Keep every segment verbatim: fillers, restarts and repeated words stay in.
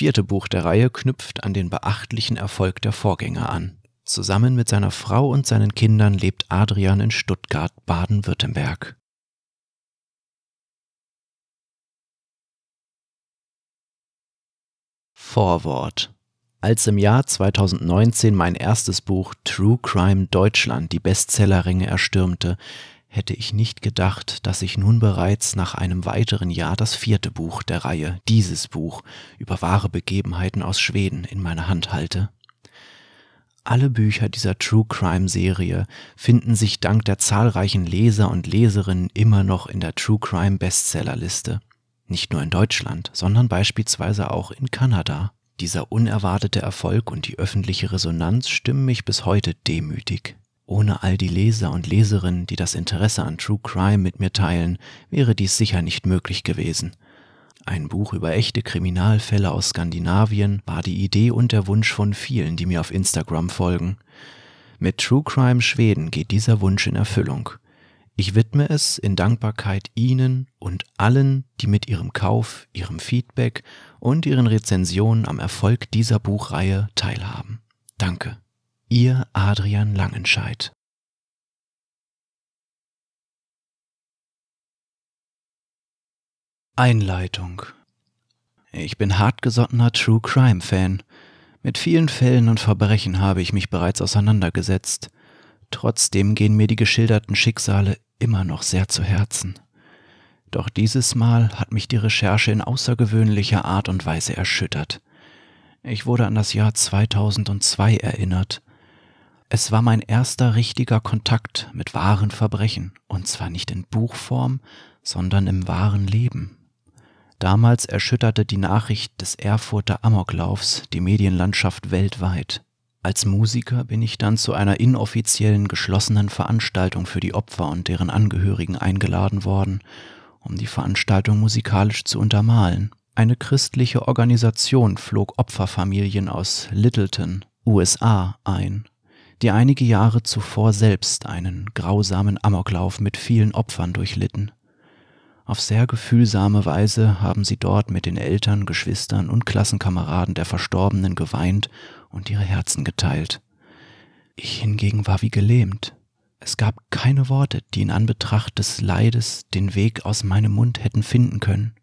vierte Buch der Reihe knüpft an den beachtlichen Erfolg der Vorgänger an. Zusammen mit seiner Frau und seinen Kindern lebt Adrian in Stuttgart, Baden-Württemberg. Vorwort. Als im Jahr zweitausendneunzehn mein erstes Buch True Crime Deutschland die Bestsellerränge erstürmte, hätte ich nicht gedacht, dass ich nun bereits nach einem weiteren Jahr das vierte Buch der Reihe, dieses Buch, über wahre Begebenheiten aus Schweden in meiner Hand halte. Alle Bücher dieser True Crime Serie finden sich dank der zahlreichen Leser und Leserinnen immer noch in der True Crime Bestsellerliste. Nicht nur in Deutschland, sondern beispielsweise auch in Kanada. Dieser unerwartete Erfolg und die öffentliche Resonanz stimmen mich bis heute demütig. Ohne all die Leser und Leserinnen, die das Interesse an True Crime mit mir teilen, wäre dies sicher nicht möglich gewesen. Ein Buch über echte Kriminalfälle aus Skandinavien war die Idee und der Wunsch von vielen, die mir auf Instagram folgen. Mit True Crime Schweden geht dieser Wunsch in Erfüllung. Ich widme es in Dankbarkeit Ihnen und allen, die mit ihrem Kauf, ihrem Feedback und ihren Rezensionen am Erfolg dieser Buchreihe teilhaben. Danke. Ihr Adrian Langenscheidt. Einleitung. Ich bin hartgesottener True Crime Fan. Mit vielen Fällen und Verbrechen habe ich mich bereits auseinandergesetzt. Trotzdem gehen mir die geschilderten Schicksale immer noch sehr zu Herzen. Doch dieses Mal hat mich die Recherche in außergewöhnlicher Art und Weise erschüttert. Ich wurde an das Jahr zweitausendzwei erinnert. Es war mein erster richtiger Kontakt mit wahren Verbrechen, und zwar nicht in Buchform, sondern im wahren Leben. Damals erschütterte die Nachricht des Erfurter Amoklaufs die Medienlandschaft weltweit. Als Musiker bin ich dann zu einer inoffiziellen, geschlossenen Veranstaltung für die Opfer und deren Angehörigen eingeladen worden, um die Veranstaltung musikalisch zu untermalen. Eine christliche Organisation flog Opferfamilien aus Littleton, U S A, ein, die einige Jahre zuvor selbst einen grausamen Amoklauf mit vielen Opfern durchlitten. Auf sehr gefühlsame Weise haben sie dort mit den Eltern, Geschwistern und Klassenkameraden der Verstorbenen geweint und ihre Herzen geteilt. Ich hingegen war wie gelähmt. Es gab keine Worte, die in Anbetracht des Leides den Weg aus meinem Mund hätten finden können.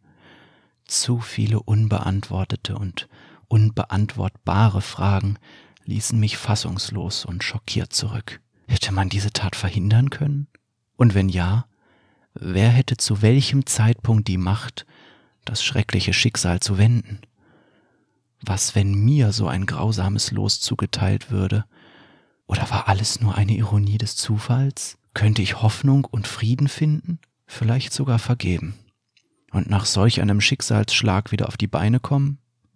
Zu viele unbeantwortete und unbeantwortbare Fragen ließen mich fassungslos und schockiert zurück. Hätte man diese Tat verhindern können? Und wenn ja, wer hätte zu welchem Zeitpunkt die Macht, das schreckliche Schicksal zu wenden? Was, wenn mir so ein grausames Los zugeteilt würde? Oder war alles nur eine Ironie des Zufalls? Könnte ich Hoffnung und Frieden finden? Vielleicht sogar vergeben? Und nach solch einem Schicksalsschlag wieder auf die Beine kommen?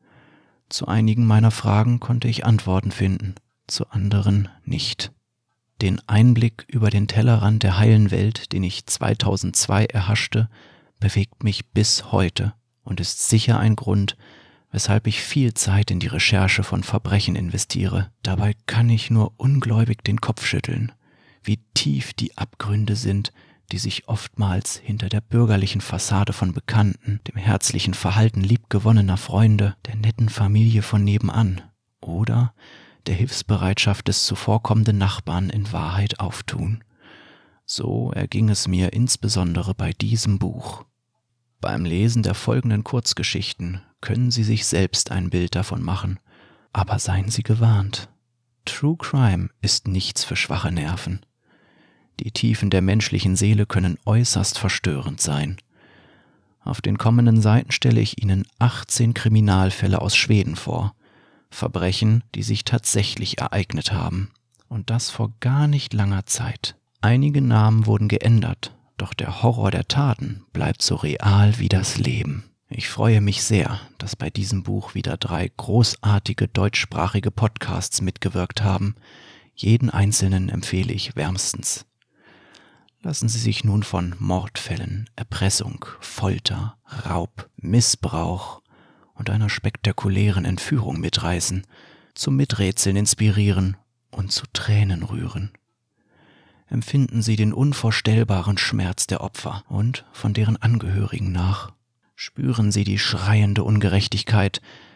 Zu einigen meiner Fragen konnte ich Antworten finden, zu anderen nicht. Den Einblick über den Tellerrand der heilen Welt, den ich zweitausendzwei erhaschte, bewegt mich bis heute und ist sicher ein Grund, weshalb ich viel Zeit in die Recherche von Verbrechen investiere. Dabei kann ich nur ungläubig den Kopf schütteln, wie tief die Abgründe sind, die sich oftmals hinter der bürgerlichen Fassade von Bekannten, dem herzlichen Verhalten liebgewonnener Freunde, der netten Familie von nebenan oder der Hilfsbereitschaft des zuvorkommenden Nachbarn in Wahrheit auftun. So erging es mir insbesondere bei diesem Buch. Beim Lesen der folgenden Kurzgeschichten können Sie sich selbst ein Bild davon machen, aber seien Sie gewarnt. True Crime ist nichts für schwache Nerven. Die Tiefen der menschlichen Seele können äußerst verstörend sein. Auf den kommenden Seiten stelle ich Ihnen achtzehn Kriminalfälle aus Schweden vor. Verbrechen, die sich tatsächlich ereignet haben. Und das vor gar nicht langer Zeit. Einige Namen wurden geändert, doch der Horror der Taten bleibt so real wie das Leben. Ich freue mich sehr, dass bei diesem Buch wieder drei großartige deutschsprachige Podcasts mitgewirkt haben. Jeden einzelnen empfehle ich wärmstens. Lassen Sie sich nun von Mordfällen, Erpressung, Folter, Raub, Missbrauch und einer spektakulären Entführung mitreißen, zum Miträtseln inspirieren und zu Tränen rühren. Empfinden Sie den unvorstellbaren Schmerz der Opfer und von deren Angehörigen nach. Spüren Sie die schreiende Ungerechtigkeit,